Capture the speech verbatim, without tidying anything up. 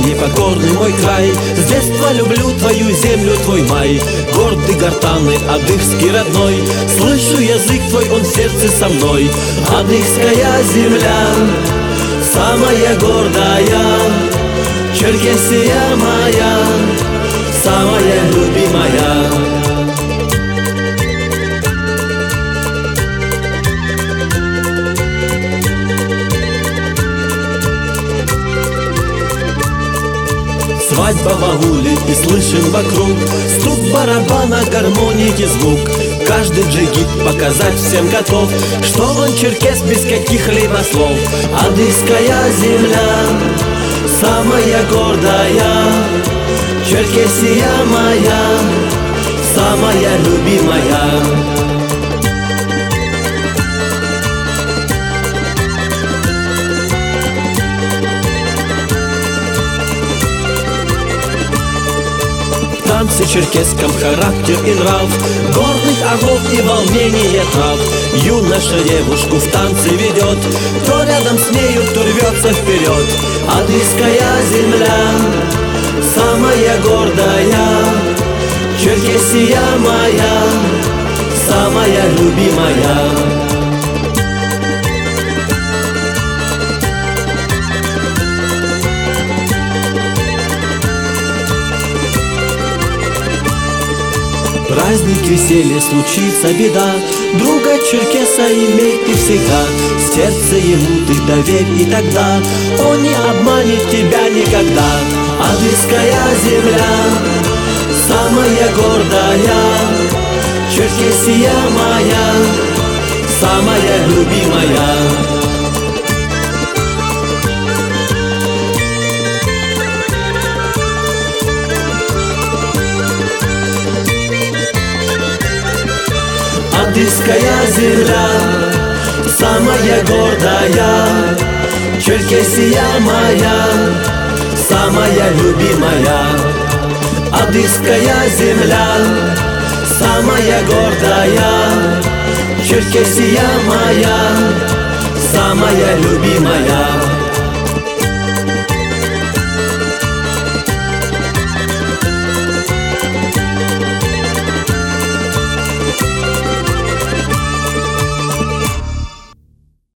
непокорный мой край. С детства люблю твою землю, твой май, гордый, гортанный, адыгский родной. Слышу язык твой, он в сердце со мной. Адыгская земля, самая гордая, Черкесия моя, самая любимая. Свадьба в ауле, и слышен вокруг стук барабана, гармонии и звук. Каждый джигит показать всем готов, что он черкес без каких-либо слов. Адыгская земля, самая гордая, Черкесия моя, самая любимая. В танце черкесском характер и нрав, горных орлов и волнение трав. Юноша девушку в танце ведет, кто рядом с нею, кто рвется вперед. Адыгская земля, самая гордая, Черкесия моя, самая любимая. Праздник, веселье, случится беда, друга черкеса имей ты всегда. Сердце ему ты доверь, и тогда он не обманет тебя никогда. Адыгская земля, самая гордая, Черкесия моя, самая любимая. Адыгская земля, самая гордая, Черкесия моя, самая любимая. Адыгская земля, самая гордая, Черкесия моя, самая любимая.